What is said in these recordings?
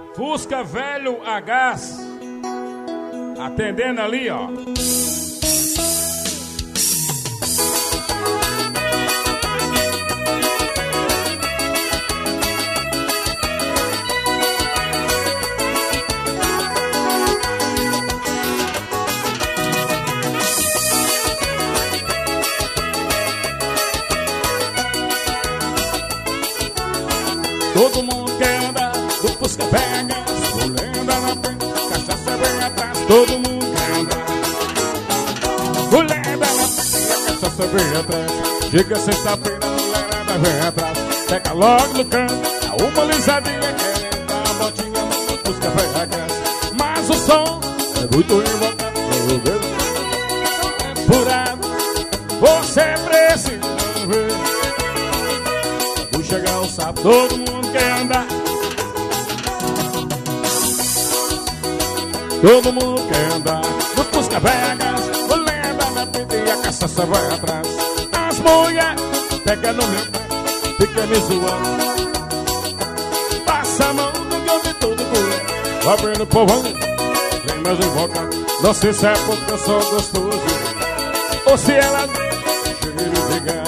Fusca velho a gás. Atendendo ali, ó. Todo mundo quer andar do Fusca Vegas, mulher na frente, cachaça vem atrás. Todo mundo quer andar, mulher na frente, cachaça vem atrás. Chega sexta-feira, mulher vem atrás. Pega logo no canto, dá uma lisadinha, querendo dar a botinha no Fusca Vegas. Mas o som é muito invocado, furado, você precisa ver. Vou chegar ao sábado, todo mundo quer andar. Todo mundo quer andar no Fusca Vegas, vou lembrar na frente e a cachaça vai atrás. As mulheres pegam no meu pé, fica me zoando. Passa a mão no que eu vi todo por. Vai vendo o povão, vem mais invocar. Não sei se é porque eu sou gostoso ou se ela deixa ele ligar.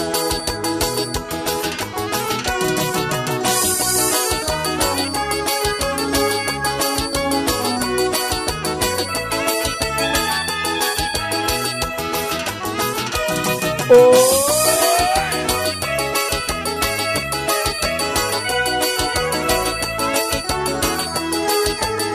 Oh,